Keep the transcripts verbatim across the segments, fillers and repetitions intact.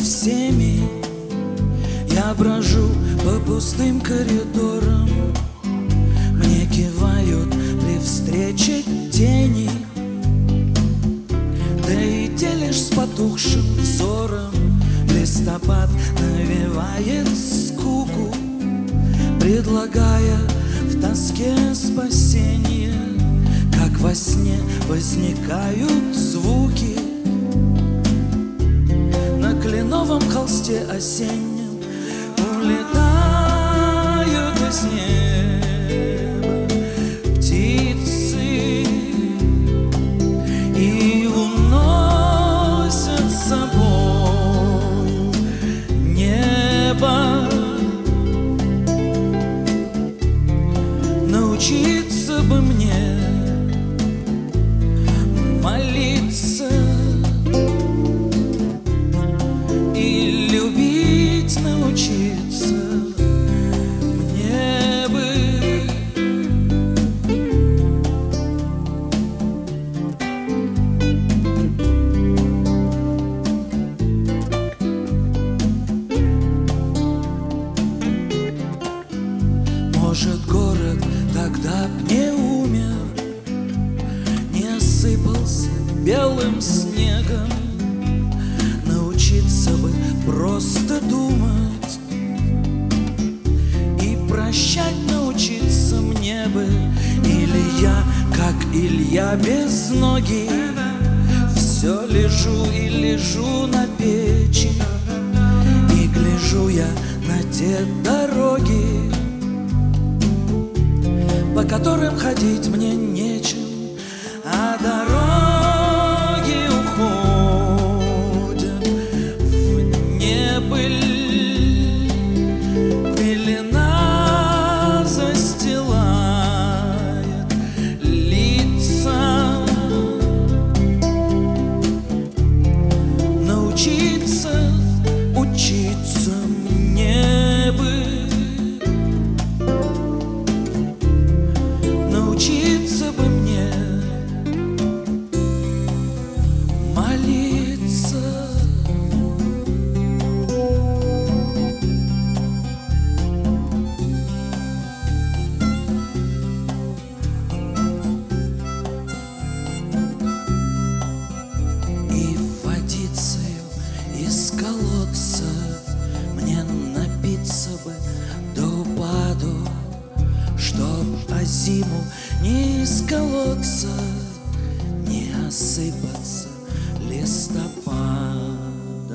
всеми. Я брожу по пустым коридорам, мне кивают при встрече тени. Да и те лишь с потухшим взором. Листопад навевает скуку, предлагая в тоске спасение. Как во сне возникают звуки на кленовом холсте осеннем, улетают из неба птицы и уносят с собой небо. Научиться бы мне молиться и любить научиться мне бы. Может, город тогда б не умер, не осыпался белым снегом. Научиться бы просто думать и прощать научиться мне бы. Или я, как Илья безногий, все лежу и лежу на печи, и гляжу я на те дороги, по которым ходить мне нечем, а дороги уходят в небыль. Пелена застилает лица. Научиться учиться мне бы. Научиться бы мне молиться. И водицею из колодца мне напиться бы до упаду, чтоб о зиму не исколоться, не осыпаться листопадом.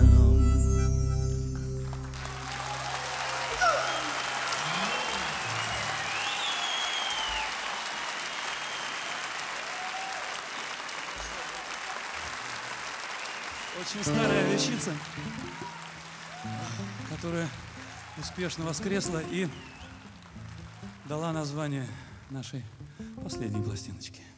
Очень старая вещица, которая успешно воскресла и дала название нашей последней пластиночке.